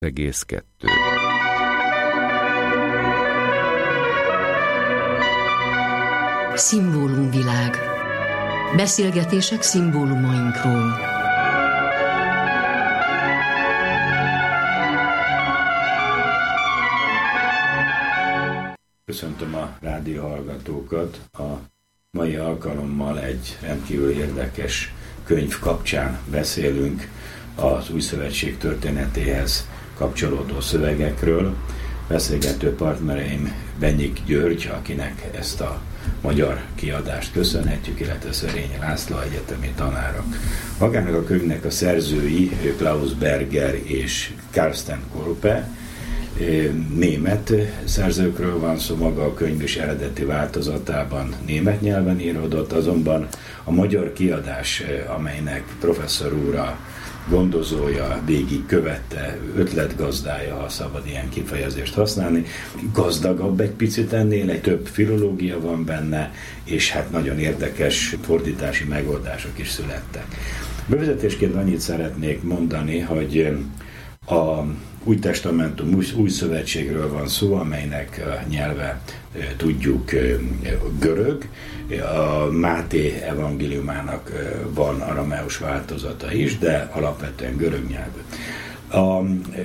2. Szimbólumvilág. Beszélgetések szimbólumainkról. Köszöntöm a rádióhallgatókat. A mai alkalommal egy rendkívül érdekes könyv kapcsán beszélünk az Új Szövetség történetéhez kapcsolódó szövegekről. Beszélgető partnereim Benyik György, akinek ezt a magyar kiadást köszönhetjük, illetve Szerényi László egyetemi tanárok. Magának a könyvnek a szerzői Klaus Berger és Carsten Kolpe, német szerzőkről van szó, maga a könyv is eredeti változatában német nyelven íródott, azonban a magyar kiadás, amelynek professzor úr a gondozója, végig követte, ötletgazdája, ha szabad ilyen kifejezést használni, gazdagabb egy picit ennél, egy több filológia van benne, és hát nagyon érdekes fordítási megoldások is születtek. Bevezetésként annyit szeretnék mondani, hogy a Új Testamentum, Új Szövetségről van szó, amelynek nyelve tudjuk görög. A Máté evangéliumának van arameus változata is, de alapvetően görög nyelvű. A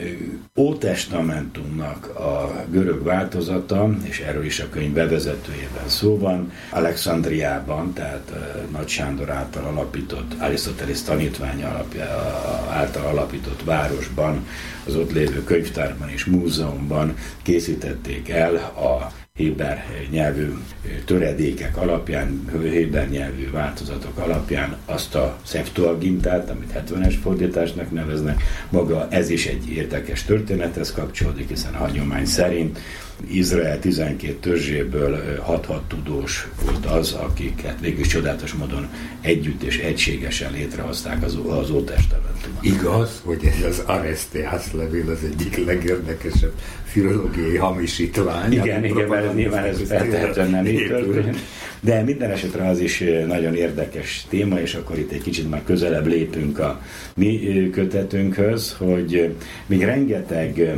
Ótestamentumnak a görög változata, és erről is a könyv bevezetőjében szó van, Alexandriában, tehát Nagy Sándor által alapított, Arisztotelész tanítványa által alapított városban, az ott lévő könyvtárban és múzeumban készítették el a héber nyelvű töredékek alapján, héber nyelvű változatok alapján azt a Septuagintát, amit 70-es fordításnak neveznek. Maga ez is egy érdekes történethez kapcsolódik, hiszen a hagyomány szerint Izrael 12 törzséből 6 tudós volt az, akiket végül csodálatos módon együtt és egységesen létrehozták az Ótestamentumot. Igaz, hogy ez az Aresztéász levél az egyik legérdekesebb filológiai hamisítvány. Igen, mert nyilván ez feltehetően nem így történt. De minden esetre az is nagyon érdekes téma, és akkor itt egy kicsit már közelebb lépünk a mi kötetünkhöz, hogy még rengeteg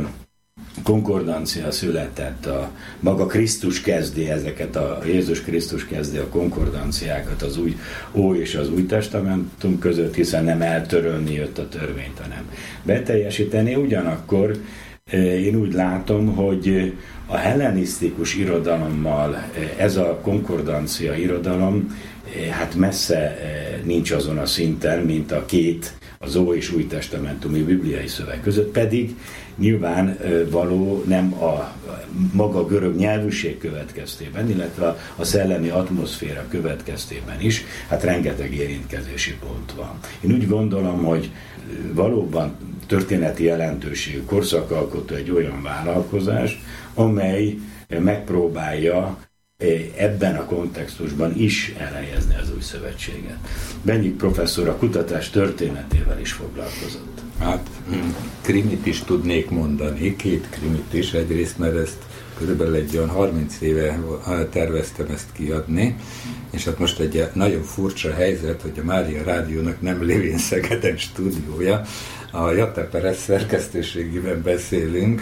konkordancia született, a maga Krisztus kezdi ezeket, a Jézus Krisztus kezdi a konkordanciákat az Ó és az Új Testamentum között, hiszen nem eltörölni jött a törvényt, hanem beteljesíteni. Ugyanakkor én úgy látom, hogy a hellenisztikus irodalommal ez a konkordancia irodalom hát messze nincs azon a szinten, mint a két, az Ó és Új Testamentumi bibliai szöveg között, pedig nyilván való nem a maga görög nyelvűség következtében, illetve a szellemi atmoszféra következtében is, hát rengeteg érintkezési pont van. Én úgy gondolom, hogy valóban történeti jelentőségű korszakalkotó egy olyan vállalkozás, amely megpróbálja ebben a kontextusban is elhelyezni az Új Szövetséget. Benyik professzor a kutatás történetével is foglalkozott. Hát krimit is tudnék mondani, 2 krimit is, egyrészt, mert ezt körülbelül egy olyan 30 éve terveztem ezt kiadni, és hát most egy nagyon furcsa helyzet, hogy a Mária Rádiónak nem lévén Szegeden stúdiója, a Jata Perez szerkesztőségében beszélünk,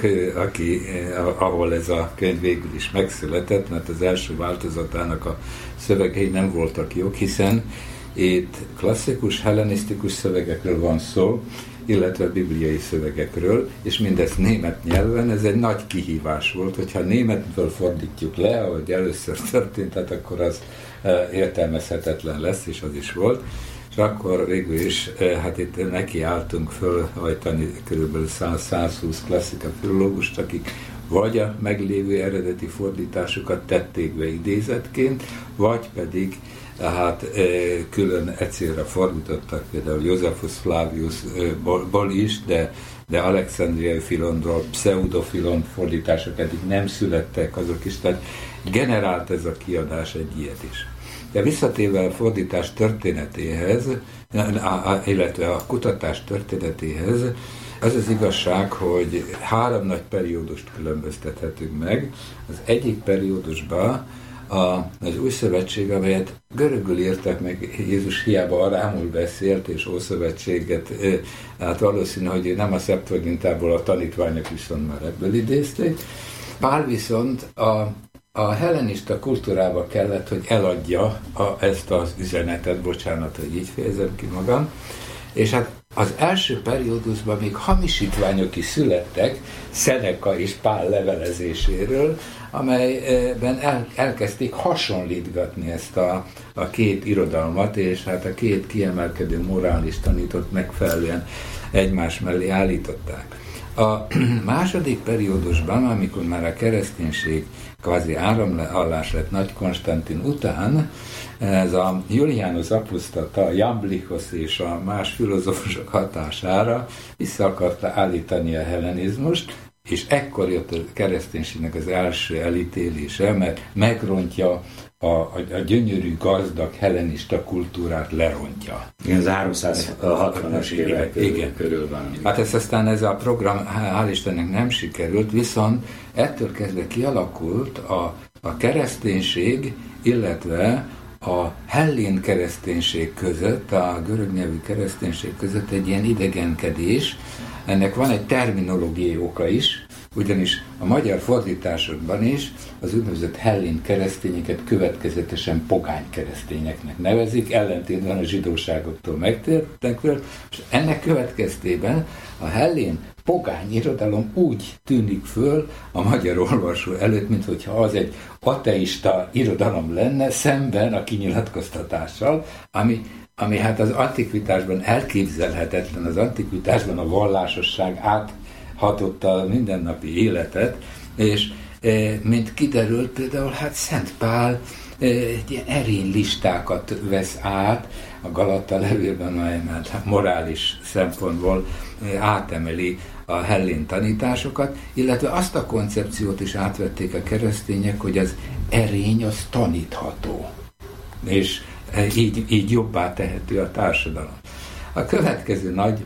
ahol ez a könyv végül is megszületett, mert az első változatának a szövegei nem voltak jók, hiszen itt klasszikus, hellenisztikus szövegekről van szó, illetve bibliai szövegekről, és mindezt német nyelven, ez egy nagy kihívás volt, hogyha németből fordítjuk le, ahogy először történt, hát akkor az értelmezhetetlen lesz, és az is volt. És akkor végül is, hát itt nekiálltunk fölhajtani kb. 100-120 klasszika filológust, akik vagy a meglévő eredeti fordításokat tették be idézetként, vagy pedig hát külön egyszerre fordítottak, például Josephus Flaviusból is, de alexandriai filonról, pseudofilon fordítások eddig nem születtek azok is, tehát generált ez a kiadás egy ilyet is. De visszatérve a fordítás történetéhez, illetve a kutatás történetéhez, az az igazság, hogy 3 nagy periódust különböztethetünk meg. Az egyik periódusban az új szövetség, amelyet görögül írtak meg, Jézus hiába arámul beszélt, és Ószövetséget, hát valószínű, hogy nem a Szeptuagintából, a tanítványok viszont már ebből idézték. Pál viszont a hellenista kultúrába kellett, hogy eladja ezt az üzenetet, bocsánat, hogy így fejezem ki magam, és hát az első periódusban még hamisítványok is születtek Szeneka és Pál levelezéséről, amelyben elkezdték hasonlítgatni ezt a két irodalmat, és hát a két kiemelkedő morális tanítót megfelelően egymás mellé állították. A második periódusban, amikor már a kereszténység kvázi áramlás lett Nagy Konstantin után, ez a Julianus Apostata, a Jamblichos és a más filozófusok hatására vissza akarta állítani a hellenizmust, és ekkor jött a kereszténységnek az első elítélése, mert megrontja a gyönyörű, gazdag hellenista kultúrát, lerontja. Igen, az 360-as évek körül van. Hát ez a program, hál' Istennek nem sikerült, viszont ettől kezdve kialakult a kereszténység, illetve a hellén kereszténység között, a görög nyelvű kereszténység között egy ilyen idegenkedés. Ennek van egy terminológiai oka is, ugyanis a magyar fordításokban is az úgynevezett hellén keresztényeket következetesen pogány keresztényeknek nevezik, ellentétben a zsidóságoktól megtértekről, és ennek következtében a hellén pogány irodalom úgy tűnik föl a magyar olvasó előtt, minthogyha az egy ateista irodalom lenne, szemben a kinyilatkoztatással, ami hát az antikvitásban elképzelhetetlen, az antikvitásban a vallásosság áthatotta a mindennapi életet, és mint kiderült, például hát Szent Pál ilyen erény listákat vesz át a Galata levélben, amely hát morális szempontból átemeli a hellén tanításokat, illetve azt a koncepciót is átvették a keresztények, hogy az erény az tanítható, és így jobbá tehető a társadalom. A következő nagy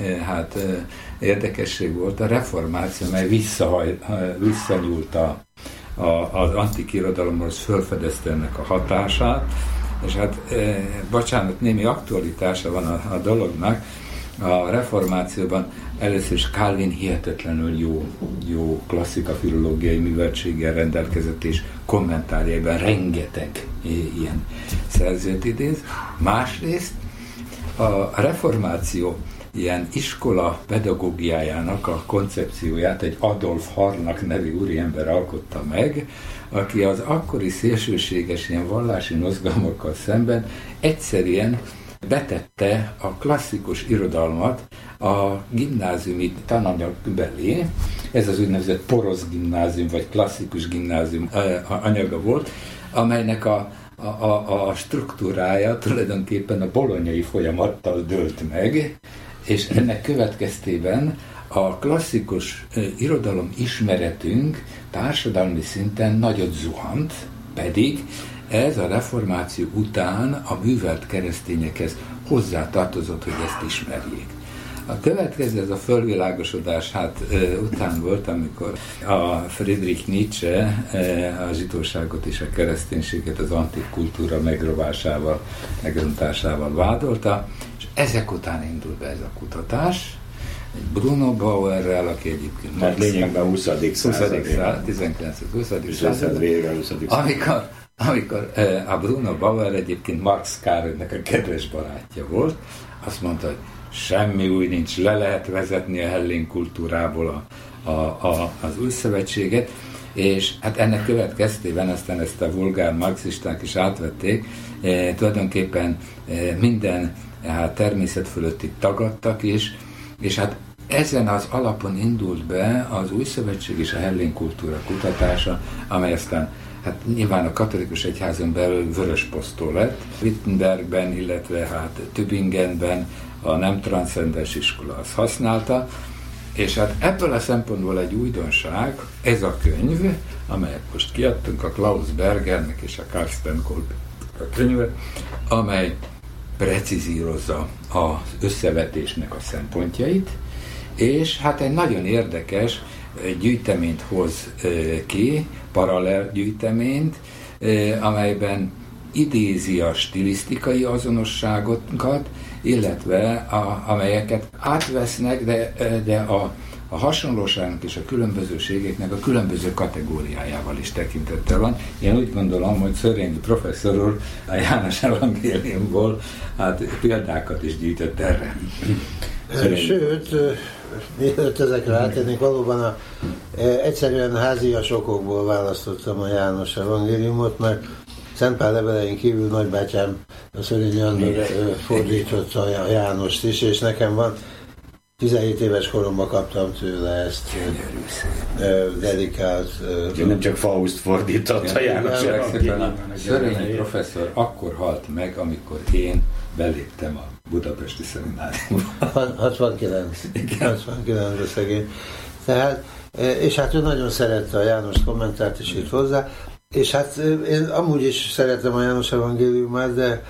érdekesség volt a reformáció, mely visszanyúlt az antik irodalomhoz, fölfedezte ennek a hatását, és hát, bocsánat, némi aktualitása van a dolognak. A reformációban először is Calvin hihetetlenül jó klasszika-filológiai műveltséggel rendelkezett, és kommentárjaiban rengeteg ilyen szerzőt idéz. Másrészt a reformáció ilyen iskola pedagógiájának a koncepcióját egy Adolf Harnack nevű úriember alkotta meg, aki az akkori szélsőséges ilyen vallási mozgalmakkal szemben egyszerűen betette a klasszikus irodalmat a gimnáziumi tananyag belé. Ez az úgynevezett porosz gimnázium, vagy klasszikus gimnázium anyaga volt, amelynek a struktúrája tulajdonképpen a bolonyai folyamattal dőlt meg, és ennek következtében a klasszikus irodalom ismeretünk társadalmi szinten nagyot zuhant, pedig ez a reformáció után a művelt keresztényekhez hozzátartozott, hogy ezt ismerjék. A következő, ez a fölvilágosodás után volt, amikor a Friedrich Nietzsche a zsidóságot és a kereszténységet az antik kultúra megrontásával vádolta, és ezek után indul be ez a kutatás, egy Bruno Bauerrel, aki egyébként... Tehát lényegben 20. század. 19-20. század. Amikor a Bruno Bauer egyébként Marx Károlynak a kedves barátja volt, azt mondta, hogy semmi új nincs, le lehet vezetni a hellén kultúrából az új szövetséget, és hát ennek következtében aztán ezt a vulgár marxisták is átvették, tulajdonképpen minden természet fölötti tagadtak is, és hát ezen az alapon indult be az új szövetség és a hellén kultúra kutatása, amely aztán hát nyilván a katolikus egyházon belül vörösposztó lett, Wittenbergben, illetve Tübingenben a nem transzcendens iskola azt használta, és hát ebből a szempontból egy újdonság, ez a könyv, amelyet most kiadtunk, a Klaus Bergernek és a Carsten Kolb a könyve, amely precizírozza az összevetésnek a szempontjait, és hát egy nagyon érdekes gyűjteményt hoz ki, paralel gyűjteményt, amelyben idézi a stilisztikai azonosságokat, illetve amelyeket átvesznek, de a hasonlóságnak és a különbözőségeknek a különböző kategóriájával is tekintettel van. Én úgy gondolom, hogy Szörényi professzor úr a János evangéliumból példákat is gyűjtött erre. Sőt, mielőtt ezekre átérnék, valóban egyszerűen házias okokból választottam a János evangéliumot, mert Szent Pál levelein kívül nagybátyám, a Szörényi Andor fordította a Jánost is, és nekem van 17 éves koromban kaptam tőle ezt dedikált... Nem csak Faust fordította János evangéliumot. Szörényi professzor akkor halt meg, amikor én beléptem a budapesti szemináriumba. 69-ben szegény. Tehát, és hát ő nagyon szerette a János kommentárt is írt hozzá, és hát én amúgy is szeretem a János evangéliumát, de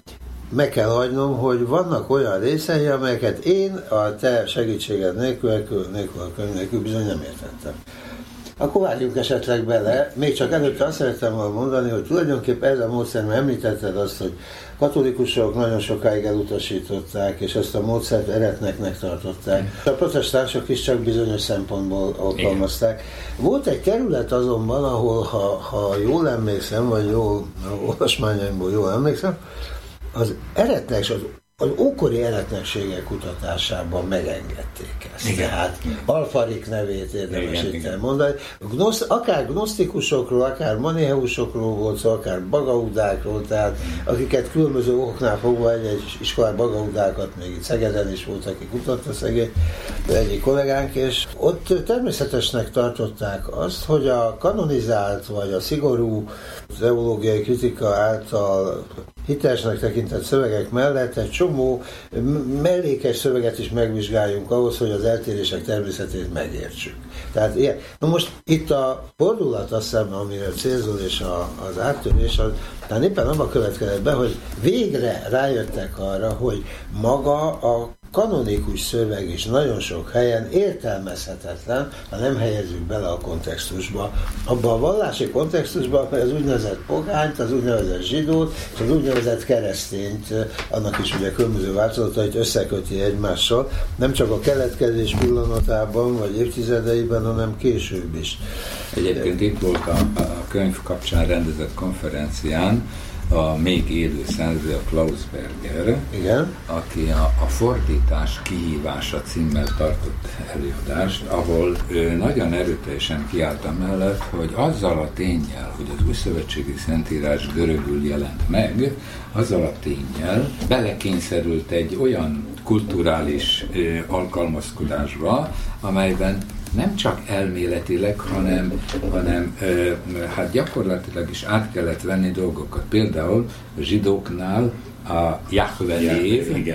meg kell hagynom, hogy vannak olyan részei, amelyeket én a te segítséged nélkül a könyv nélkül bizony nem értettem. Akkor várjunk esetleg bele. Még csak előtte azt szerettem volna mondani, hogy tulajdonképpen ez a módszer, mert említetted azt, hogy katolikusok nagyon sokáig elutasították, és ezt a módszert eretneknek tartották. A protestánsok is csak bizonyos szempontból alkalmazták. Volt egy terület azonban, ahol, ha jól emlékszem, vagy jól olvasmányaimból jól emlékszem, az eretnek, az ókori eretnekségek kutatásában megengedték ezt. Igen. Tehát Alfarik nevét érdemes itt elmondani. Akár gnosztikusokról, akár maniheusokról volt szó, akár bagaudákról, tehát akiket különböző okoknál fogva egy iskolán bagaudákat még itt Szegeden is volt, aki kutatta szegény, egyik kollégánk, és ott természetesnek tartották azt, hogy a kanonizált vagy a szigorú teológiai kritika által hitelesnek tekintett szövegek mellett egy csomó mellékes szöveget is megvizsgáljunk ahhoz, hogy az eltérések természetét megértsük. Tehát ilyen. Na most itt a fordulat, azt hiszem, amire célzol, és az áttörés, tehát éppen abban következett be, hogy végre rájöttek arra, hogy maga a kanonikus szöveg is nagyon sok helyen értelmezhetetlen, ha nem helyezzük bele a kontextusba. Abban a vallási kontextusban, az úgynevezett pogányt, az úgynevezett zsidót, és az úgynevezett keresztényt, annak is ugye különböző változatait összeköti egymással, nem csak a keletkezés pillanatában, vagy évtizedeiben, hanem később is. Egyébként itt volt a könyv kapcsán rendezett konferencián a még élő szerző, a Klaus Berger, igen, aki a fordítás kihívása címmel tartott előadást, ahol ő nagyon erőteljesen kiállt amellett, hogy azzal a ténnyel, hogy az újszövetségi szentírás görögül jelent meg, azzal a ténnyel belekényszerült egy olyan kulturális alkalmazkodásba, amelyben nem csak elméletileg, hanem hát gyakorlatilag is át kellett venni dolgokat. Például a zsidóknál a Jahve név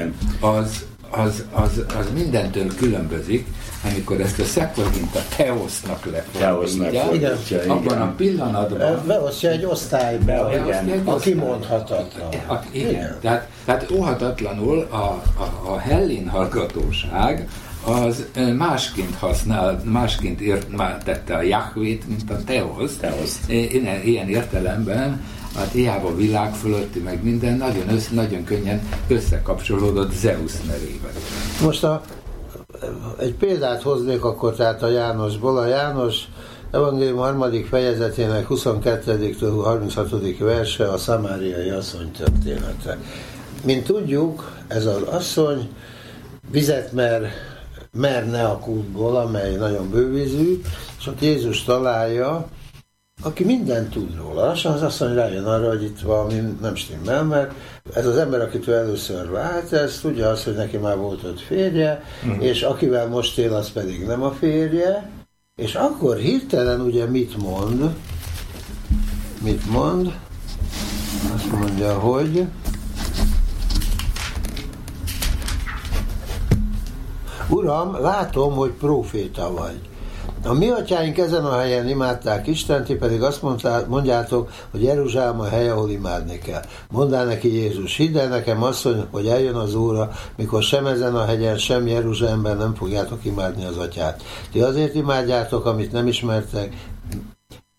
az mindentől különbözik, amikor ezt a Septuaginta Theosnak lefordítja, abban a pillanatban beosztja egy osztályba, a kimondhatatlan. Igen. Tehát óhatatlanul a hellén hallgatóság az másként értette a Jahvét, mint a Teoszt. Ilyen értelemben, hát hiába világ fölötti, meg minden, nagyon könnyen összekapcsolódott Zeus nevével. Most egy példát hoznék akkor tehát a Jánosból. A János evangélium 3. fejezetének 22-től 36. verse a szamáriai asszony története. Mint tudjuk, ez az asszony vizet merne a kútból, amely nagyon bővízű, és ott Jézus találja, aki mindent tud róla. Lassan az asszony rájön arra, hogy itt valami nem stimmel, mert ez az ember, akit ő először lát, ez tudja azt, hogy neki már volt 5 férje, és akivel most él, az pedig nem a férje, és akkor hirtelen ugye mit mond? Azt mondja, hogy Uram, látom, hogy próféta vagy. A mi atyáink ezen a helyen imádták Istent, ti pedig azt mondjátok, hogy Jeruzsálem a hely, ahol imádni kell. Mondál neki Jézus, hidd el nekem asszony, hogy eljön az óra, mikor sem ezen a hegyen, sem Jeruzsálemben nem fogjátok imádni az atyát. Ti azért imádjátok, amit nem ismertek,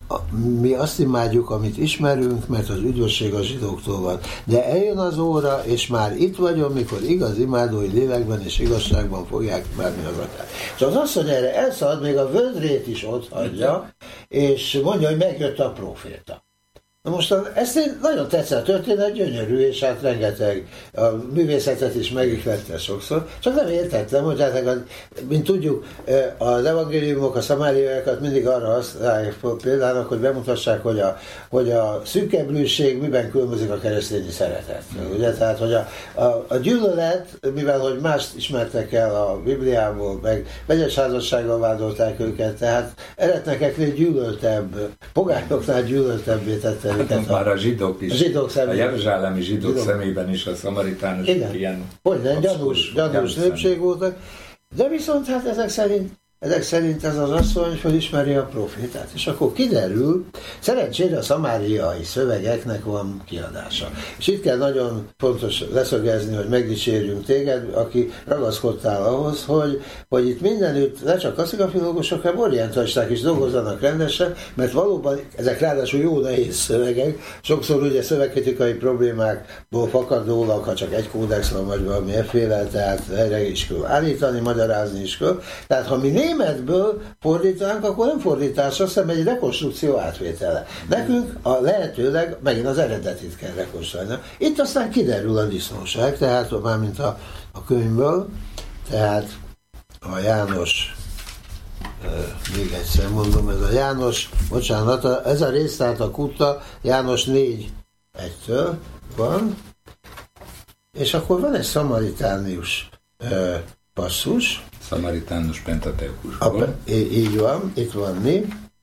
mi azt imádjuk, amit ismerünk, mert az üdvösség a zsidóktól van. De eljön az óra, és már itt vagyom, mikor igaz imádói lélekben és igazságban fogják imádni az Atyát. És az asszony erre elszalad, még a vödrét is ott hagyja, és mondja, hogy megjött a próféta. Na most ezt én nagyon tetszett, történet gyönyörű, és hát rengeteg a művészetet is megihlette sokszor, csak nem értettem, hogy hát, mint tudjuk, az evangéliumok, a szamáriaiakat mindig arra használják példának, hogy bemutassák, hogy a szűkemlőség miben különbözik a keresztényi szeretet. Ugye? Tehát, hogy a gyűlölet, mivel hogy mást ismertek el a Bibliából, meg vegyes házassággal vádolták őket, tehát eretnekeknél gyűlöltebb, pogányoknál gyűlöltebbé tette őket. Már a zsidók is, a jeruzsálemi zsidók szemében is a szamaritánusok ilyen gyanús népség voltak, de viszont hát ezek szerint ez az asszony felismeri a profétát, és akkor kiderül, szerencsére a szamáriai szövegeknek van kiadása. És itt kell nagyon fontos leszögezni, hogy megdicsérjünk téged, aki ragaszkodtál ahhoz, hogy itt mindenütt ne csak klasszikafilológusok, hanem orientalisták is dolgozzanak rendesen, mert valóban ezek ráadásul jó nehéz szövegek, sokszor ugye szövegkritikai problémákból fakadólag, ha csak egy kódex van, vagy valami efféle, tehát erre is kell állítani, magyarázni is kell. Tehát ha mi németből fordítanánk, akkor nem fordítás, azt hiszem egy rekonstrukció átvétele. Nekünk a lehetőleg megint az eredetit kell rekonstruálni. Itt aztán kiderül a disznóság, tehát mármint a könyvből, tehát a János, még egyszer mondom, ez a János, bocsánat, ez a rész, tehát a Kutta, János 4:1-től van, és akkor van egy szamaritánius passzus, Szamaritánus Pentateukusból. Így van, itt van mi.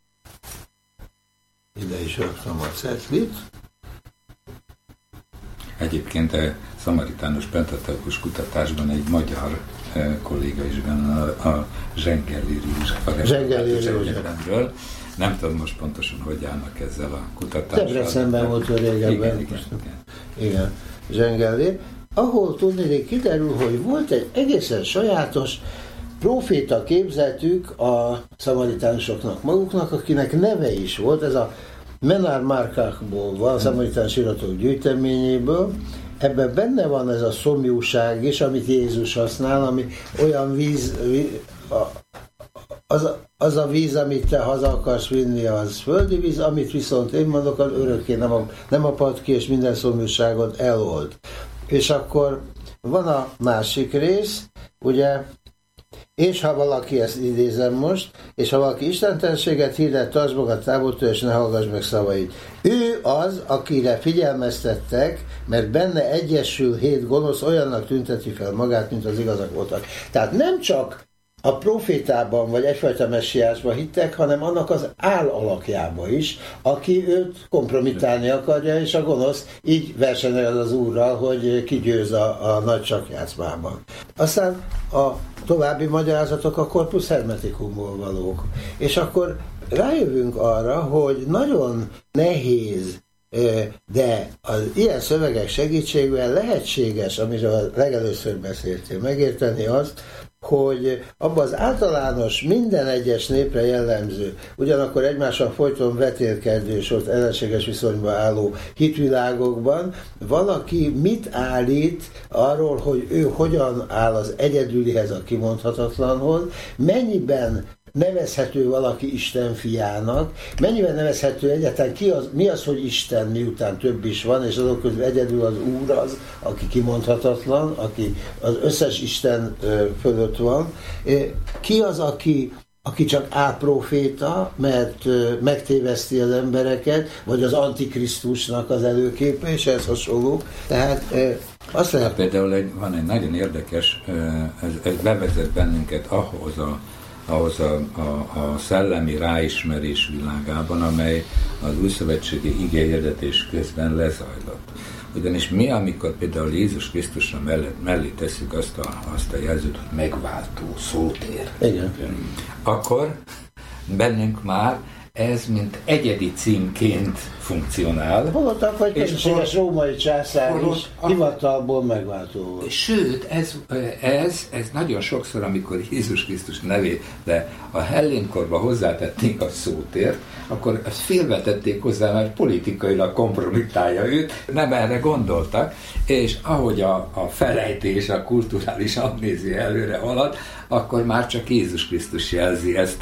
Ide is raktam a cetlit. Egyébként a Szamaritánus Pentateukus kutatásban egy magyar kolléga is benne, a Zsengelléri Józsefről. Nem tudom most pontosan, hogy állnak ezzel a kutatással. Debrecenben volt régebben. Igen. Zsengellér. Ahol tudnék, kiderül, hogy volt egy egészen sajátos proféta képzetük a szamaritánusoknak maguknak, akinek neve is volt, ez a Menár Márkákból van, a szamaritánus iratok gyűjteményéből. Ebben benne van ez a szomjúság is, amit Jézus használ, ami olyan víz az a víz, amit te haza akarsz vinni, az földi víz, amit viszont én mondok, az örökké nem apad ki, és minden szomjúságot elold. És akkor van a másik rész, ugye, és ha valaki, ezt idézem most, és ha valaki istentelenséget hirdet, tartsd magad távoltól, és ne hallgass meg szavait. Ő az, akire figyelmeztettek, mert benne egyesül 7 gonosz, olyannak tünteti fel magát, mint az igazak voltak. Tehát nem csak a profétában, vagy egyfajta messiásban hittek, hanem annak az állalakjába is, aki őt kompromittálni akarja, és a gonosz így versenyel az úrral, hogy ki győz a nagy csakjátszmában. Aztán a további magyarázatok a corpus hermeticumból valók. És akkor rájövünk arra, hogy nagyon nehéz, de az ilyen szövegek segítségével lehetséges, amiről legelőször beszéltél, megérteni azt, hogy abban az általános, minden egyes népre jellemző, ugyanakkor egymással folyton vetélkedő, és ott ellenséges viszonyban álló hitvilágokban valaki mit állít arról, hogy ő hogyan áll az egyedülihez, a kimondhatatlanhoz, mennyiben nevezhető valaki Isten fiának, mennyiben nevezhető egyáltalán mi az, hogy Isten, miután több is van, és azok közül egyedül az Úr az, aki kimondhatatlan, aki az összes Isten fölött van. Ki az, aki csak álproféta, mert megtéveszti az embereket, vagy az Antikrisztusnak az előképe, és ez hasonló. Tehát azt lehet... Például van egy nagyon érdekes, ez bevezet bennünket ahhoz a szellemi ráismerés világában, amely az újszövetségi igehirdetés közben lezajlott. Ugyanis mi, amikor például Jézus Krisztusra mellé tesszük azt a jelzőt, hogy megváltó szótér, igen, akkor bennünk már ez mint egyedi címként funkcionál. Holott akkor egy közönséges római császár is hivatalból megváltó volt. Sőt, ez nagyon sokszor, amikor Jézus Krisztus nevébe a hellénkorba hozzátették a szótért, akkor ezt félvetették hozzá, mert politikailag kompromittálja őt, nem erre gondoltak, és ahogy a felejtés, a kulturális amnézia előre halad, akkor már csak Jézus Krisztus jelzi ezt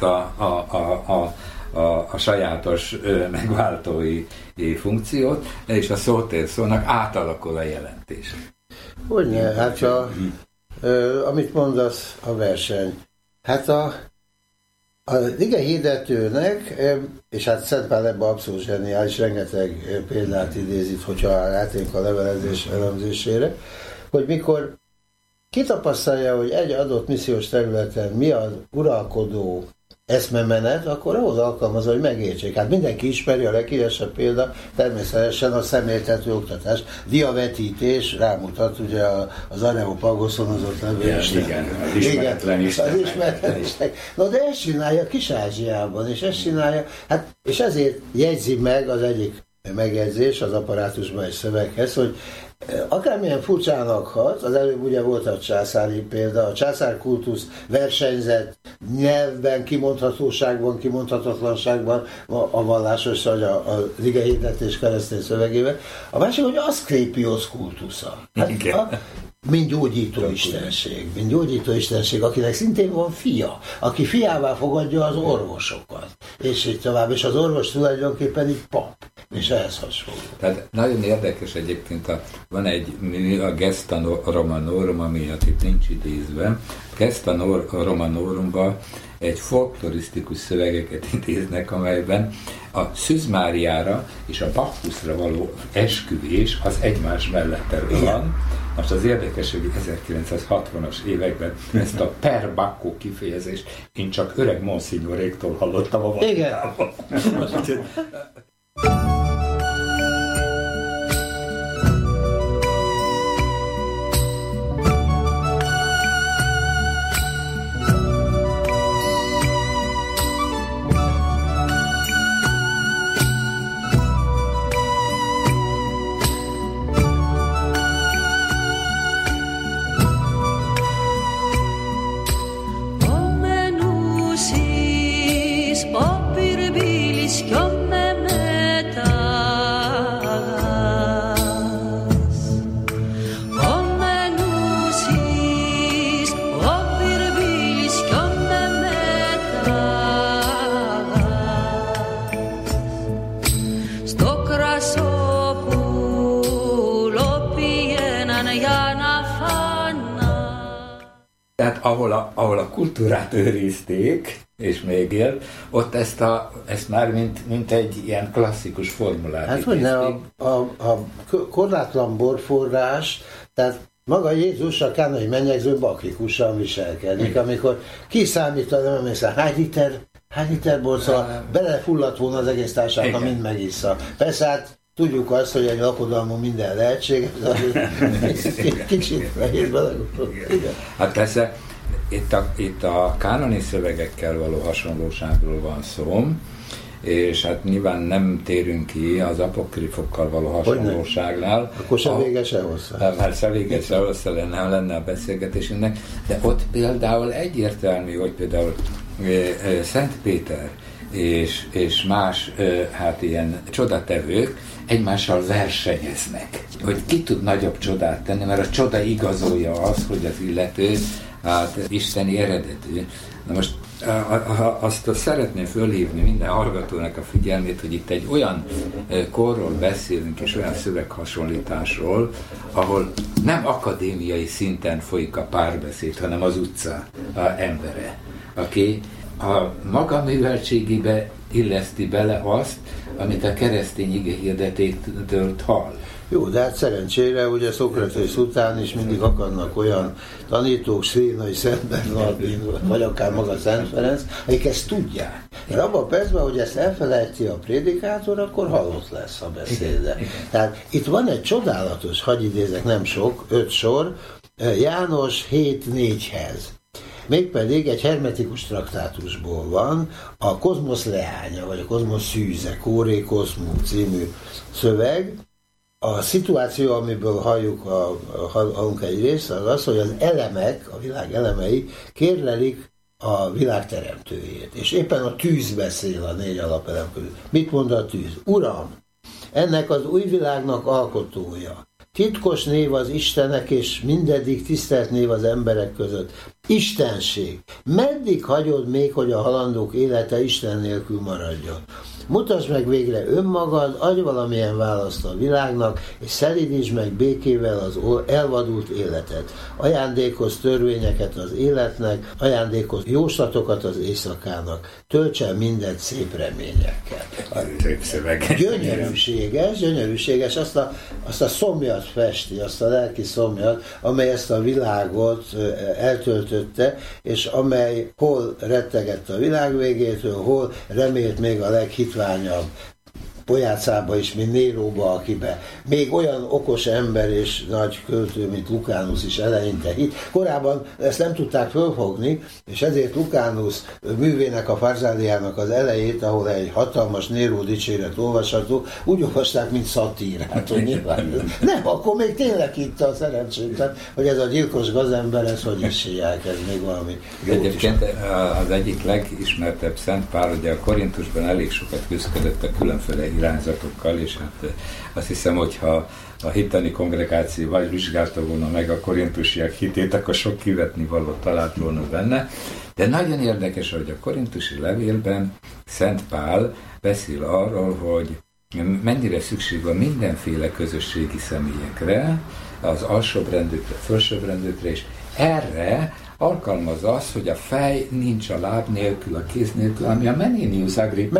a sajátos megváltói funkciót, és a szótérszónak átalakul a jelentés. Hogyne, hát amit mondasz, a verseny. Hát az ige hirdetőnek, és hát Szent Pál ebben abszolút zseniális, rengeteg példát idézít, hogyha rátérünk a levelezés elemzésére, hogy mikor kitapasztalja, hogy egy adott missziós területen mi az uralkodó eszmemenet, akkor ahhoz alkalmazza, hogy megértsék. Hát mindenki ismeri, a leghíresebb példa természetesen a szemléltető oktatás. Diavetítés rámutat ugye az Areopagosonozott nevű Isten. Igen, az ismeretlen Isten. Az ismeretlen Isten. Na de ezt csinálja Kis-Ázsiában, és ezt csinálja, hát, és ezért jegyzi meg az egyik megjegyzés az apparátusban egy szöveghez, hogy akármilyen furcsának hat, az előbb ugye volt a császári példa, a császárkultusz versenyzett nyelvben, kimondhatóságban, kimondhatatlanságban, a vallásos vagy az ige hirdetés keresztény szövegében. A másik, hogy Aszklépios kultusza. Hát mint gyógyító istenség, akinek szintén van fia, aki fiává fogadja az orvosokat, és így tovább, és az orvos tulajdonképpen egy pap, és ehhez hasonló. Tehát nagyon érdekes egyébként, van a Gesta Romanorum, ami itt nincs idézve. Gesta Romanorumban egy folklorisztikus szövegeket idéznek, amelyben a Szűz Máriára és a Bacchusra való esküvés az egymás mellett van. Most az érdekes, hogy 1960-as években ezt a per Bacco kifejezést én csak öreg monsignoréktól hallottam a Vatikánban. Tehát ahol a kultúrát őrizték, és még él, ott ezt már mint egy ilyen klasszikus formulát hát hogy ne, a korlátlan borforrás, tehát maga Jézus a kánai mennyegző bakrikusan viselkedik, amikor kiszámítva, nem emlékszem, hány liter bor, szóval belefulladt volna az egész társadalom, mind megissza. Persze hát tudjuk azt, hogy egy lakodalmon minden lehetséges, kicsit fehér belagondolni. Hát persze, itt a kánoni szövegekkel való hasonlóságról van szó, és hát nyilván nem térünk ki az apokrifokkal való hasonlóságnál. Akkor se véges elhosszá. Már se véges elhosszá lenne a beszélgetésünknek, de ott például egyértelmű, hogy például Szent Péter és más hát ilyen csodatevők egymással versenyeznek, hogy ki tud nagyobb csodát tenni, mert a csoda igazolja azt, hogy az illető hát isteni eredetű. Na most azt szeretném fölhívni minden hallgatónak a figyelmét, hogy itt egy olyan korról beszélünk, és olyan szöveghasonlításról, ahol nem akadémiai szinten folyik a párbeszéd, hanem az utca embere, aki a maga műveltségébe illeszti bele azt, amit a keresztény igehirdetétől hall. Jó, de hát szerencsére ugye Szokratész után is mindig akadnak olyan tanítók, Szénai, Szent Bernardin, vagy akár maga Szent Ferenc, akik ezt tudják. De abban a percben, hogy ezt elfelejti a prédikátor, akkor halott lesz a beszéde. Tehát itt van egy csodálatos, hadd idézek, nem sok, 5 sor, János 7:4-hez. Mégpedig egy hermetikus traktátusból van, a Kozmosz leánya, vagy a Kozmosz szűze, Kóré Koszmú című szöveg. A szituáció, amiből hallunk egy részt, az az, hogy az elemek, a világ elemei kérlelik a világ teremtőjét. És éppen a tűz beszél a 4 alapelem közül. Mit mond a tűz? Uram, ennek az új világnak alkotója. Titkos név az Istenek, és mindeddig tisztelt név az emberek között. Istenség. Meddig hagyod még, hogy a halandók élete Isten nélkül maradjon? Mutasd meg végre önmagad, adj valamilyen választ a világnak, és szelídítsd meg békével az elvadult életet. Ajándékoz törvényeket az életnek, ajándékoz jóslatokat az éjszakának. Tölts el mindent szép reményekkel. Gyönyörűséges, azt a szomjat festi, azt a lelki szomjat, amely ezt a világot eltöltötte, és amely hol rettegett a világ végétől, hol remélt még a leghitványabb pojácába is, mint Néróba, akibe még olyan okos ember és nagy költő, mint Lukánus is eleinte hitt. Korábban ezt nem tudták fölfogni, és ezért Lukánus művének, a Farzáliának az elejét, ahol egy hatalmas Néró dicséret olvasható, úgy olvasták, mint szatírát, hogy nyilván. Nem, akkor még tényleg hitte a szerencsétlen, hogy ez a gyilkos gazember, ez hogy is hívják, ez még valami. Egyébként az egyik legismertebb Szent Pál, ugye a Korintusban elég sokat küzdött a különféle irányzatokkal, és hát azt hiszem, hogyha a hittani kongregáció vagy vizsgálta volna meg a korintusiak hitét, akkor sok kivetni valót talált volna benne. De nagyon érdekes, hogy a korintusi levélben Szent Pál beszél arról, hogy mennyire szükség van mindenféle közösségi személyekre, az alsóbbrendűkre, felsőbbrendűkre, és erre alkalmaz az, hogy a fej nincs a láb nélkül, a kéz nélkül, ami a Menenius Agrippa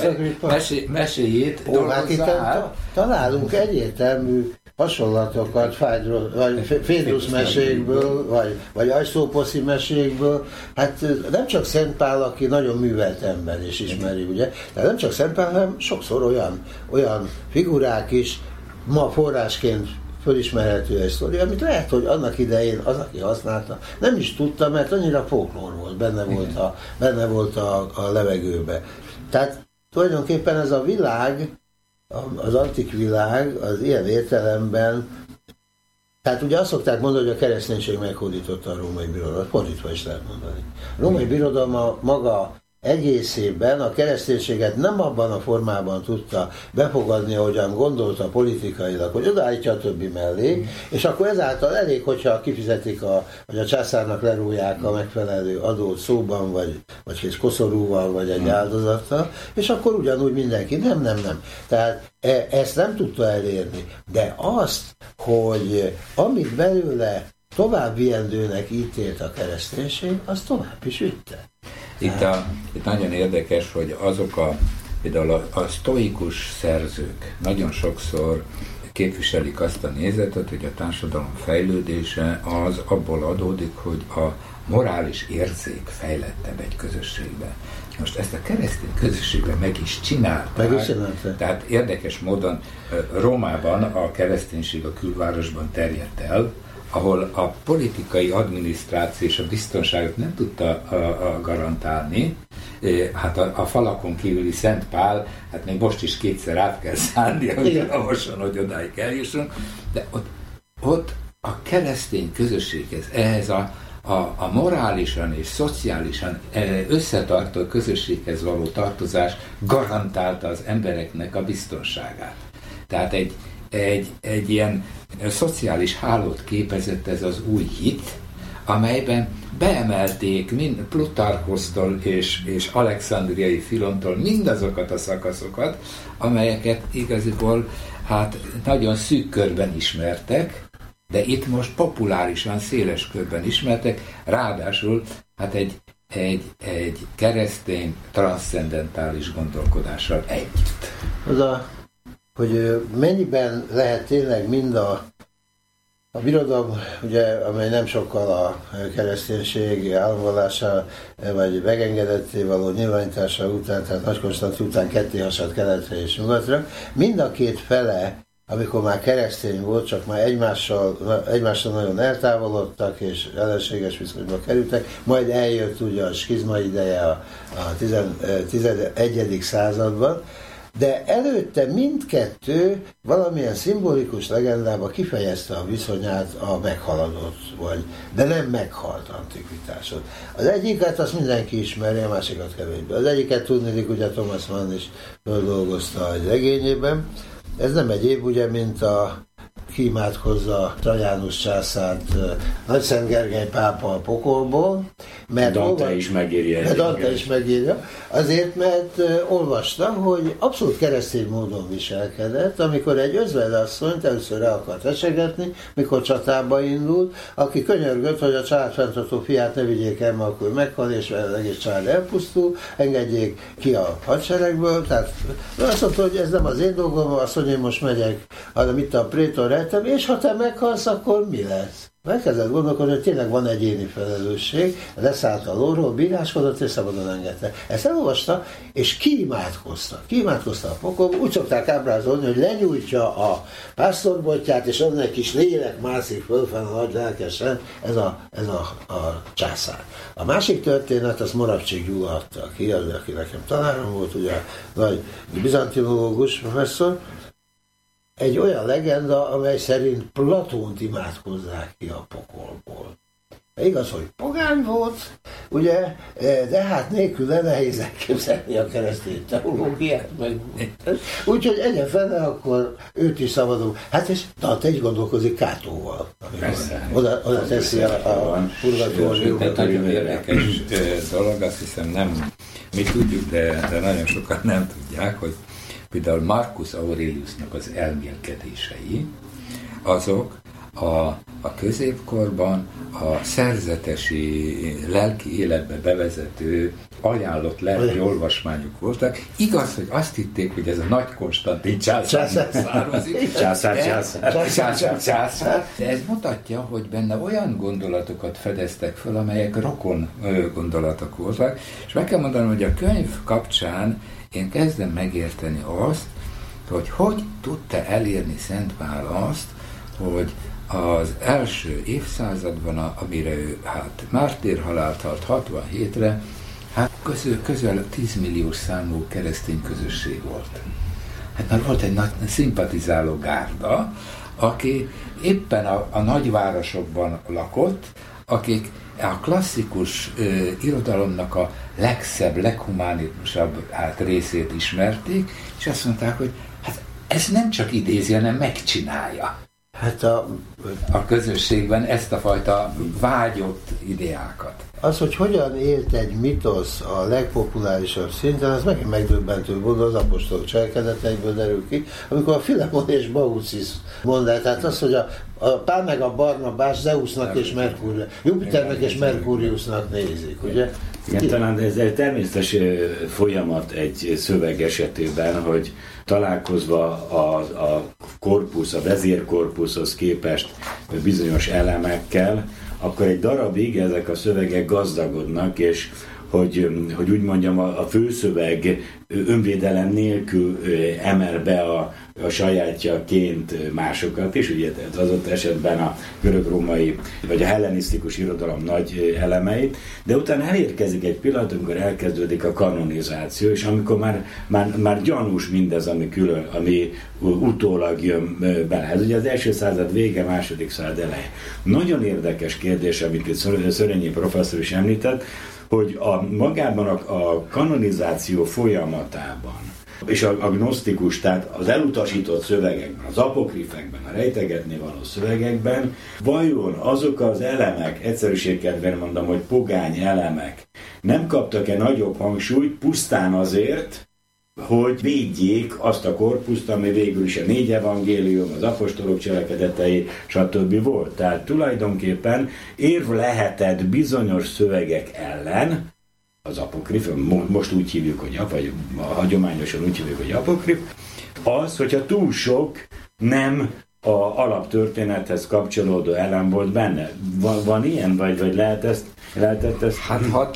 meséjét dolgozzá. Találunk egyértelmű hasonlatokat Fédrusz mesékből, vagy Ajszóposzi mesékből. Hát nem csak Szent Pál, aki nagyon művelt ember és ismeri, ugye? De nem csak Szent Pál, hanem sokszor olyan figurák is ma forrásként fölismerhető egy sztori, amit lehet, hogy annak idején az, aki használta, nem is tudta, mert annyira folklór volt, benne volt a levegőbe. Tehát tulajdonképpen ez a világ, az antik világ, az ilyen értelemben, tehát ugye azt szokták mondani, hogy a kereszténység meghódította a római birodalmat, fordítva is lehet mondani. A római birodalma maga egészében a kereszténységet nem abban a formában tudta befogadni, ahogyan gondolta politikailag, hogy odaállítja a többi mellé, és akkor ezáltal elég, hogyha kifizetik, vagy a császárnak lerújják a megfelelő adót szóban, vagy koszorúval, vagy egy áldozattal, és akkor ugyanúgy mindenki. Nem. Tehát ezt nem tudta elérni. De azt, hogy amit belőle tovább viendőnek ítélt a kereszténység, az tovább is vitte. Itt nagyon érdekes, hogy azok például a sztoikus szerzők nagyon sokszor képviselik azt a nézetet, hogy a társadalom fejlődése az abból adódik, hogy a morális érzék fejlettebb egy közösségben. Most ezt a keresztény közösségben meg is csinálták. Tehát érdekes módon Rómában a kereszténység a külvárosban terjedt el, ahol a politikai adminisztráció és a biztonságot nem tudta garantálni. Hát a falakon kívüli Szent Pál, hát még most is kétszer át kell szállni, hogy odáig eljussunk, de ott a keresztény közösséghez, ehhez a morálisan és szociálisan összetartó közösséghez való tartozás garantálta az embereknek a biztonságát. Tehát egy ilyen szociális hálót képezett ez az új hit, amelyben beemelték mind Plutarchosztól és Alexandriai Filontól mindazokat a szakaszokat, amelyeket igaziból hát nagyon szűk körben ismertek, de itt most populárisan, széles körben ismertek, ráadásul hát egy keresztény transzcendentális gondolkodással együtt. Hogy mennyiben lehet tényleg mind a birodalom, ugye, amely nem sokkal a kereszténység államvallása vagy megengedetté való nyilvánítása után, tehát Nagy Konstantin után ketté hasadt keletre és nyugatra, mind a két fele amikor már keresztény volt, csak már egymással nagyon eltávolodtak, és ellenséges viszonyba kerültek, majd eljött ugye a skizma ideje a 11. században, de előtte mindkettő valamilyen szimbolikus legendába kifejezte a viszonyát a meghaladott, de nem meghalt antikvitásod. Az egyiket azt mindenki ismeri, a másikat kevésbé. Az egyiket tudnélik, ugye Thomas Mann is feldolgozta egy regényében. Ez nem egyéb, ugye, mint a kiimádkozza Trajanus császárt Nagyszent Gergely pápa a pokolból, mert Dante is megírja. Azért, mert olvasta, hogy abszolút keresztény módon viselkedett, amikor egy özvegyasszonyt először el akart esegetni, mikor csatába indult, aki könyörgött, hogy a családfenntartó fiát ne vigyék el, mert akkor meghal, és az egész család elpusztul, engedjék ki a hadseregből. Tehát azt mondta, hogy ez nem az én dolgom, azt mondja, én most megyek, hanem itt a prétor rejtem, és ha te meghalsz, akkor mi lesz? Megkezdett gondolkodni, hogy tényleg van egyéni felelősség, leszállt a lóról, bíráskodott és szabadon engedte. Ezt elolvasta, és kiimádkozta a pokolba, úgy szokták ábrázolni, hogy lenyújtja a pásztorbotját, és onnan egy kis lélek mászik fölfel a nagy lelkesen, ez a császár. A másik történet, az Moravcsik Gyula adta ki, az, aki nekem tanárom volt, ugye nagy bizantinológus professzor, egy olyan legenda, amely szerint Platónt imádkozzák ki a pokolból. Igaz, hogy pogány volt, ugye, de hát nélküle nehéz elképzelni a keresztény teológiát, úgyhogy egyen fele, akkor őt is szabadul. Hát és Dante így gondolkozik Kátóval, oda teszi a purgatóriumot. Tehát nagyon érdekes dolog, azt hiszem nem mi tudjuk, de nagyon sokan nem tudják, hogy például Marcus Aureliusnak az elmélkedései, azok a középkorban a szerzetesi lelki életbe bevezető ajánlott lelki olvasmányok voltak. Igaz, hogy azt hitték, hogy ez a Nagy Konstantin császár származik. Császár. De ez mutatja, hogy benne olyan gondolatokat fedeztek föl, amelyek rokon gondolatok voltak. És meg kell mondanom, hogy a könyv kapcsán én kezdem megérteni azt, hogy tudta elérni Szent Pál azt, hogy az első évszázadban, amire ő mártírhalált halt 67-re, közel 10 milliós számú keresztény közösség volt. Hát már volt egy nagy szimpatizáló gárda, aki éppen a nagyvárosokban lakott, akik a klasszikus irodalomnak a legszebb, leghumánikusabb részét ismerték, és azt mondták, hogy hát ez nem csak idézi, hanem megcsinálja. Hát a közösségben ezt a fajta vágyott ideákat. Az, hogy hogyan élt egy mitosz a legpopulárisabb szinten, az megint megdöbbentő volt, az apostolok cselekedeteiből derül ki, amikor a Filemon és Baucis mondták, tehát az, hogy a Pál meg a Barnabás Zeusnak és Merkúriusnak, Jupiternek és Merkúriusnak nézik, ugye? Igen, talán ez egy természetes folyamat egy szöveg esetében, hogy találkozva a korpusz, a vezérkorpuszhoz képest bizonyos elemekkel, akkor egy darabig ezek a szövegek gazdagodnak, és hogy úgy mondjam, a főszöveg önvédelem nélkül emel be a sajátjaként másokat is, ugye az adott esetben a görög-római vagy a hellenisztikus irodalom nagy elemeit, de utána elérkezik egy pillanat, amikor elkezdődik a kanonizáció, és amikor már gyanús mindez, ami utólag jön bele. Ez ugye az első század vége, második század eleje. Nagyon érdekes kérdés, amit Szörényi professzor is említett, hogy magában a kanonizáció folyamatában és a gnosztikus, tehát az elutasított szövegekben, az apokrifekben, a rejtegetni való szövegekben vajon azok az elemek, egyszerűség kedvéért mondom, hogy pogány elemek nem kaptak-e nagyobb hangsúlyt pusztán azért, hogy védjék azt a korpuszt, ami végül is a 4 evangélium, az apostolok cselekedetei, stb. Volt. Tehát tulajdonképpen érv lehetett bizonyos szövegek ellen, az apokrif, most úgy hívjuk, hogy vagy hagyományosan úgy hívjuk, hogy apokrif, az, hogyha túl sok nem a alaptörténethez kapcsolódó elem volt benne. Van ilyen, vagy lehetett ezt? Hát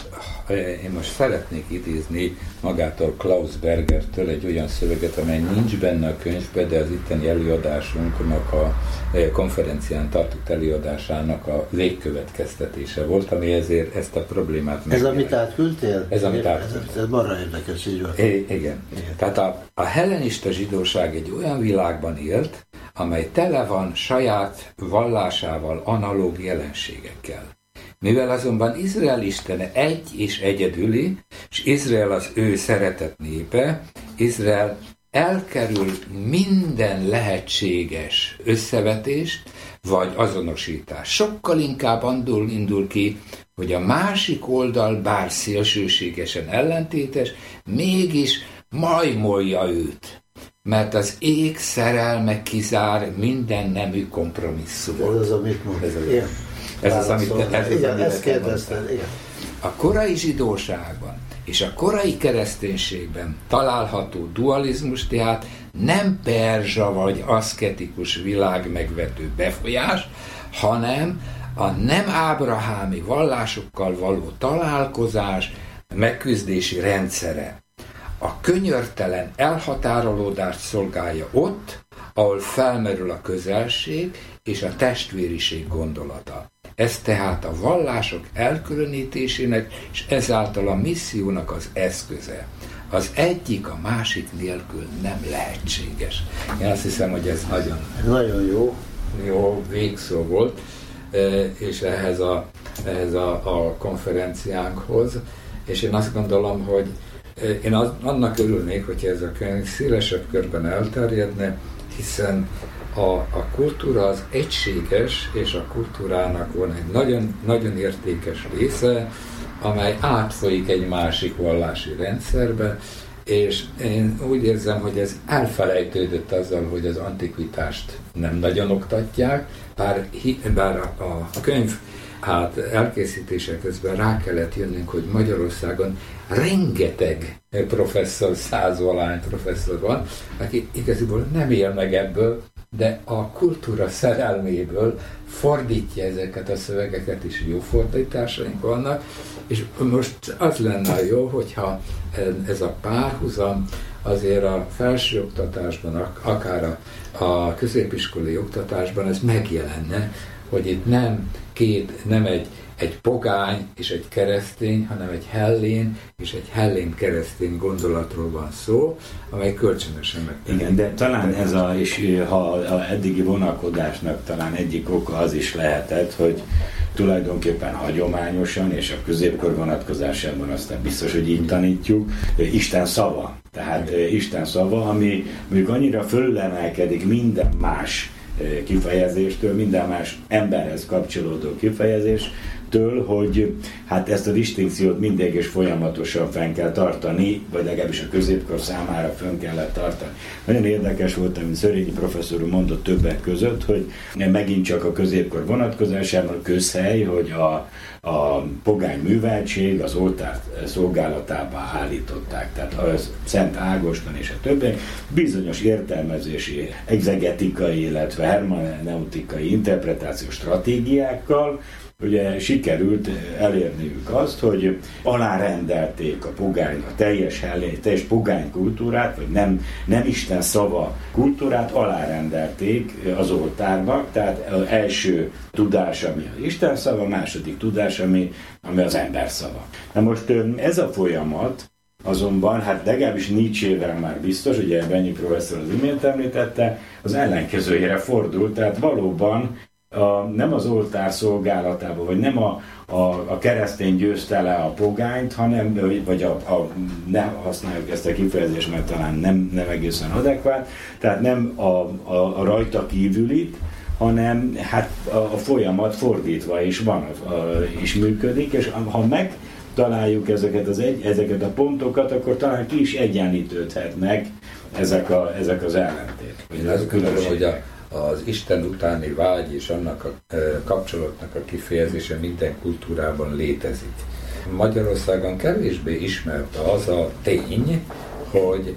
én most szeretnék idézni magától Klaus Bergertől egy olyan szöveget, amely nincs benne a könyvben, de az itteni előadásunknak a konferencián tartott előadásának a végkövetkeztetése volt, ami ezért ezt a problémát Ez amit átküldtél? Ez amit átküldtél. Ez marra érdekes, így van. Igen. Tehát a hellenista zsidóság egy olyan világban élt, amely tele van saját vallásával analóg jelenségekkel. Mivel azonban Izrael istene egy és egyedüli, és Izrael az ő szeretett népe, Izrael elkerül minden lehetséges összevetést, vagy azonosítást. Sokkal inkább abból indul ki, hogy a másik oldal bár szélsőségesen ellentétes, mégis majmolja őt. Mert az ég szerelme kizár minden nemű kompromisszumot. Ez az, amit mondtad. Ez az, amit ezt kérdezted, igen. A korai zsidóságban és a korai kereszténységben található dualizmus, tehát nem perzsa vagy aszketikus világ megvető befolyás, hanem a nem ábrahámi vallásokkal való találkozás megküzdési rendszere. A könyörtelen elhatárolódást szolgálja ott, ahol felmerül a közelség és a testvériség gondolata. Ez tehát a vallások elkülönítésének és ezáltal a missziónak az eszköze. Az egyik a másik nélkül nem lehetséges. Én azt hiszem, hogy ez nagyon jó végszó volt, és ehhez a konferenciánkhoz, és én azt gondolom, hogy én annak örülnék, hogyha ez a könyv szélesebb körben elterjedne, hiszen a kultúra az egységes, és a kultúrának van egy nagyon, nagyon értékes része, amely átfolyik egy másik vallási rendszerbe, és én úgy érzem, hogy ez elfelejtődött azzal, hogy az antikvitást nem nagyon oktatják, bár a könyv elkészítése közben rá kellett jönnünk, hogy Magyarországon rengeteg professzor, 100-valány professzor van, aki igazából nem él meg ebből, de a kultúra szerelméből fordítja ezeket a szövegeket, és jó fordításaink vannak, és most az lenne jó, hogyha ez a párhuzam azért a felsőoktatásban, akár a középiskolai oktatásban ez megjelenne, hogy itt nem egy pogány és egy keresztény, hanem egy hellén és egy hellén keresztény gondolatról van szó, amely kölcsönösen meg. Igen, de talán ez ha eddigi vonakodásnak talán egyik oka az is lehetett, hogy tulajdonképpen hagyományosan, és a középkor vonatkozásában aztán biztos, hogy így tanítjuk, Isten szava. Tehát Isten szava, ami mondjuk annyira fölülemelkedik minden más kifejezéstől, minden más emberhez kapcsolódó kifejezéstől, hogy hát ezt a distinkciót mindig és folyamatosan fenn kell tartani, vagy legalábbis a középkor számára fönn kellett tartani. Nagyon érdekes volt, amit Szörényi professzor mondott többek között, hogy megint csak a középkor vonatkozásában a közhely, hogy a pogány műveltség az oltár szolgálatába állították. Tehát a Szent Ágoston és a többiek bizonyos értelmezési, egzegetikai, illetve hermeneutikai interpretációs stratégiákkal ugye sikerült elérniük azt, hogy alárendelték a teljes pogány kultúrát, vagy nem Isten szava kultúrát alárendelték az oltárnak, tehát az első tudás, ami az Isten szava, a második tudás, ami az ember szava. Na most ez a folyamat azonban, hát legalábbis Nietzsével már biztos, ugye Benyi professzor az imént említette, az ellenkezőjére fordult, tehát valóban nem az oltár szolgálatába, vagy nem a keresztény győzte le a pogányt, hanem, vagy ne használjuk ezt a kifejezést, mert talán nem egészen adekvát, tehát nem a rajta kívülit, hanem hát a folyamat fordítva is van, is működik, és ha megtaláljuk ezeket a pontokat, akkor talán ki is egyenlítődhetnek ezek az ellentétek. Én azt gondolom, hogy az Isten utáni vágy és annak a kapcsolatnak a kifejezése minden kultúrában létezik. Magyarországon kevésbé ismert az a tény, hogy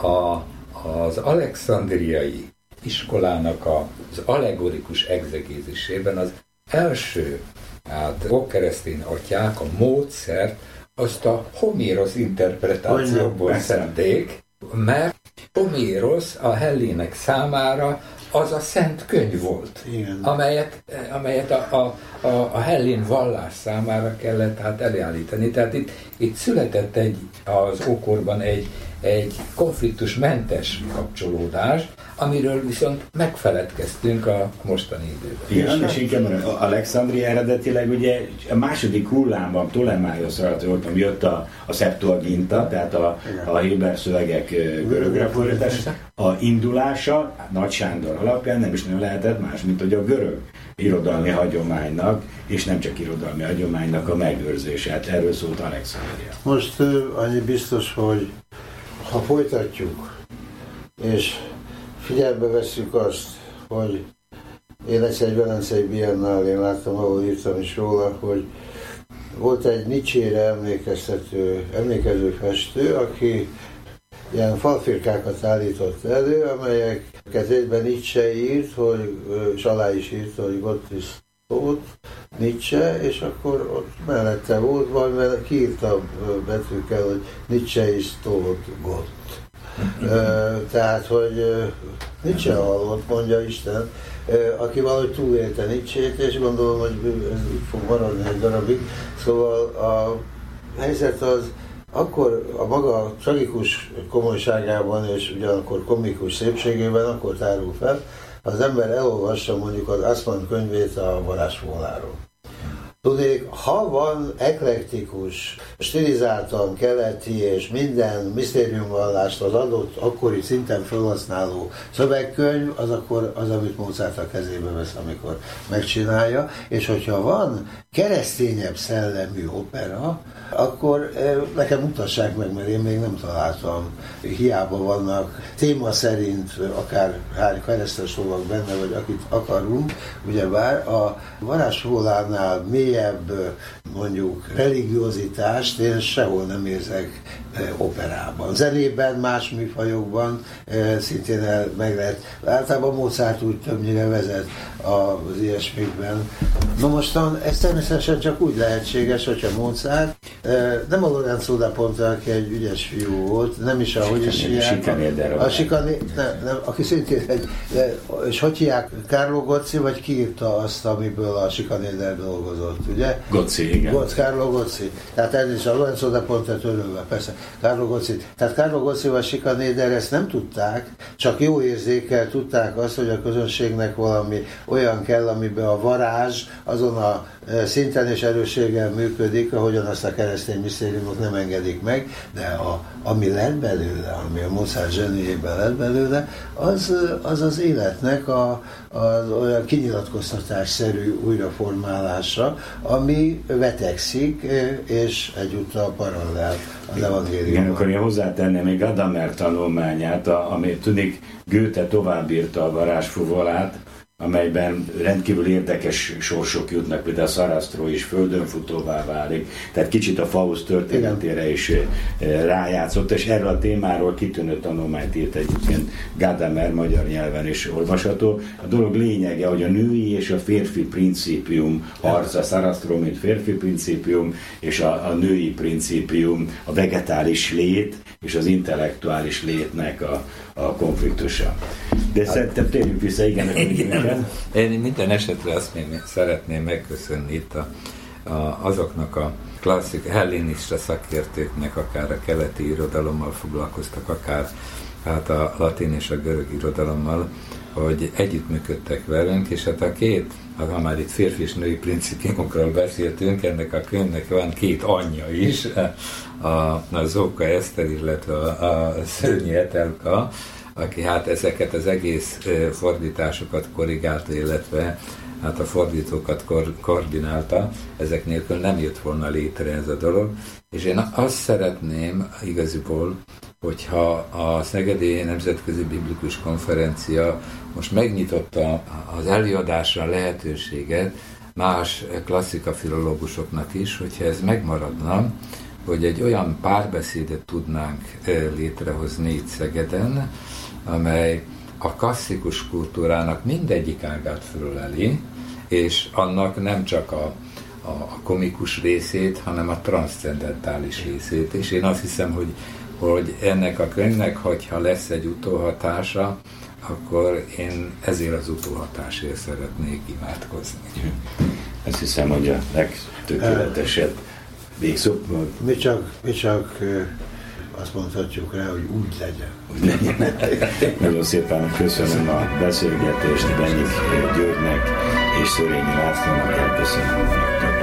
az alexandriai iskolának az allegorikus egzegézisében az első ókeresztény atyák a módszert azt a Homérosz interpretációból szedték, mert Homérosz a hellének számára az a szent könyv volt, amelyet a hellén vallás számára kellett hát előállítani. Tehát itt született az ókorban egy konfliktusmentes kapcsolódás, amiről viszont megfeledkeztünk a mostani időben. Igen, és inkább Alexandria eredetileg ugye a második hullámban Ptolemaios alatt jött a Septuaginta, tehát a Héber szövegek görögre fordítása. A indulása Nagy Sándor alapján nem is nagyon lehetett más, mint hogy a görög irodalmi hagyománynak, és nem csak irodalmi hagyománynak a megőrzése. Erről szólt Alexandria. Most annyi biztos, hogy ha folytatjuk, és figyelbe vesszük azt, hogy én egyszer egy velencei biennálén láttam, ahol írtam is róla, hogy volt egy Nietzsére emlékező festő, aki ilyen falfirkákat állított elő, amelyeket egyben Nietzsche írt, és alá is írt, hogy Gott ist tot, Nietzsche, és akkor ott mellette volt valami, kiírta betűkkel, hogy Nietzsche ist tot, Gott. Tehát, hogy Nietzsche halott, mondja Isten, aki valahogy túlélte Nietzsét, és gondolom, hogy ez így fog maradni egy darabig. Szóval a helyzet az akkor a maga tragikus komolyságában és ugyanakkor komikus szépségében akkor tárul fel, az ember elolvassa mondjuk az Assmann könyvét a varázsfóláról. Tudnék, ha van eklektikus, stilizáltan keleti és minden misztériumvallást az adott akkori szinten felhasználó szövegkönyv, az akkor az, amit Mozart a kezébe vesz, amikor megcsinálja, és hogyha van keresztényebb szellemű opera, akkor nekem mutassák meg, mert én még nem találtam. Hiába vannak téma szerint akár keresztes lovak benne, vagy akit akarunk, ugyebár a varázsfólánál mélyebb mondjuk religiózitást én sehol nem érzek operában. Zenében, más műfajokban szintén meg lehet. Általában Mozart úgy többnyire vezet az ilyesmikben. Na mostan ez természetesen csak úgy lehetséges, hogyha Mozart nem a Lorenzo da Ponte, aki egy ügyes fiú volt, nem is ahogy is hívják. Aki szintén és hogy hívják, Carlo Gozzi, vagy ki írta azt, amiből a Sikanéder dolgozott, ugye? Gozzi, igen. Carlo Gozzi. Tehát ez is a Lorenzo da Ponte törölve, persze. Carlo Gozzi. Tehát Carlo Gozzi vagy Sikanéder ezt nem tudták, csak jó érzékkel tudták azt, hogy a közönségnek valami olyan kell, amiben a varázs azon a szinten és erősséggel működik, ahogyan azt a keresztény misztériumok nem engedik meg, de ami lett belőle, ami a Mozart zseniében lett belőle, az életnek az olyan kinyilatkoztatásszerű újraformálása, ami vetekszik, és egyúttal paralel az evangéliumban. Igen, akkor én hozzátenném még Gadamer tanulmányát, ami tudnék Goethe továbbírta a varázsfuvolát, amelyben rendkívül érdekes sorsok jutnak, például a Sarastro is földönfutóvá válik, tehát kicsit a Faust történetére is rájátszott, és erről a témáról kitűnő tanulmányt írt egyébként Gadamer, magyar nyelven is olvasható. A dolog lényege, hogy a női és a férfi principium harca, Sarastro, mint férfi principium, és a női principium, a vegetális lét és az intellektuális létnek a konfliktusa. De szerintem térjünk vissza, igen. Én minden esetre azt még szeretném megköszönni itt azoknak a klasszik hellénista szakértőknek, akár a keleti irodalommal foglalkoztak, akár hát a latin és a görög irodalommal, hogy együttműködtek velünk, és hát ha már itt férfi és női principiumokról beszéltünk, ennek a könyvnek van két anyja is, a Zóka Eszter, illetve a Szőnyi Etelka, aki hát ezeket az egész fordításokat korrigálta, illetve hát a fordítókat koordinálta, ezek nélkül nem jött volna létre ez a dolog. És én azt szeretném igaziból, hogyha a Szegedi Nemzetközi Biblikus Konferencia most megnyitotta az előadásra lehetőséget más klasszikafilológusoknak is, hogyha ez megmaradna, hogy egy olyan párbeszédet tudnánk létrehozni itt Szegeden, amely a klasszikus kultúrának mindegyik ágát fölöleli, és annak nem csak a komikus részét, hanem a transzcendentális részét. És én azt hiszem, hogy ennek a könyvnek, hogyha lesz egy utóhatása, akkor én ezért az utóhatásért szeretnék imádkozni. Azt hiszem, hogy a legtökéletesebb végszó. Mi csak azt mondhatjuk rá, hogy úgy legyen. Úgy legyen. Nagyon szépen köszönöm a beszélgetést Benyik Györgynek és Szörényi Lászlónak. Elköszönöm.